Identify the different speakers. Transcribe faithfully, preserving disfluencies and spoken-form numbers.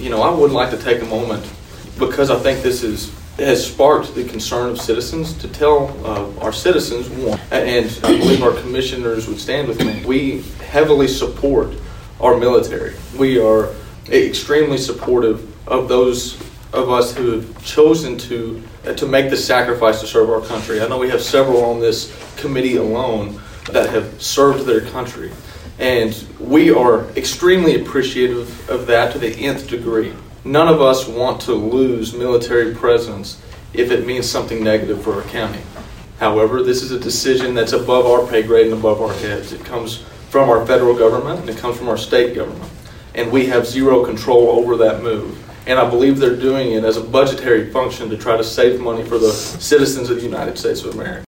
Speaker 1: you know, I would like to take a moment, because I think this is has sparked the concern of citizens, to tell uh, our citizens, one, and I believe our commissioners would stand with me, we heavily support our military. We are extremely supportive of those of us who have chosen to uh, to make the sacrifice to serve our country. I know we have several on this committee alone that have served their country, and we are extremely appreciative of that to the nth degree. None of us want to lose military presence if it means something negative for our county. However, this is a decision that's above our pay grade and above our heads. It comes from our federal government and it comes from our state government, and we have zero control over that move. And I believe they're doing it as a budgetary function to try to save money for the citizens of the United States of America.